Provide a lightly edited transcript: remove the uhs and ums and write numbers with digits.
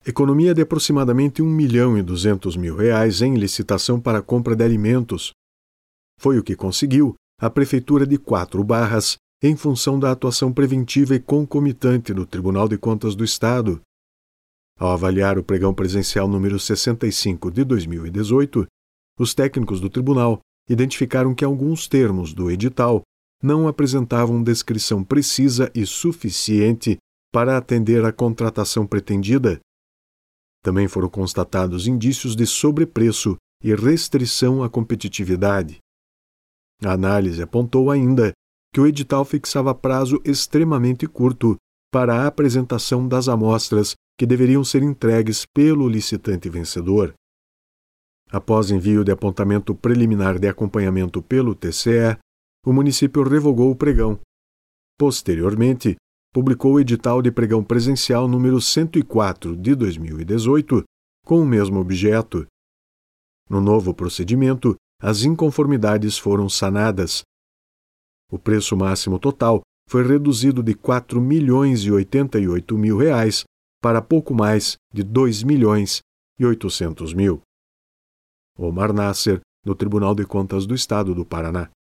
economia de aproximadamente R$ 1.200.000 em licitação para a compra de alimentos. Foi o que conseguiu a Prefeitura de Quatro Barras em função da atuação preventiva e concomitante do Tribunal de Contas do Estado. Ao avaliar o pregão presencial número 65 de 2018, os técnicos do tribunal identificaram que alguns termos do edital não apresentavam descrição precisa e suficiente para atender à contratação pretendida. Também foram constatados indícios de sobrepreço e restrição à competitividade. A análise apontou ainda que o edital fixava prazo extremamente curto para a apresentação das amostras que deveriam ser entregues pelo licitante vencedor. Após envio de apontamento preliminar de acompanhamento pelo TCE, o município revogou o pregão. Posteriormente, publicou o edital de pregão presencial número 104 de 2018, com o mesmo objeto. No novo procedimento, as inconformidades foram sanadas. O preço máximo total foi reduzido de R$ 4.088.000 para pouco mais de R$ 2.800.000. Omar Nasser, do Tribunal de Contas do Estado do Paraná.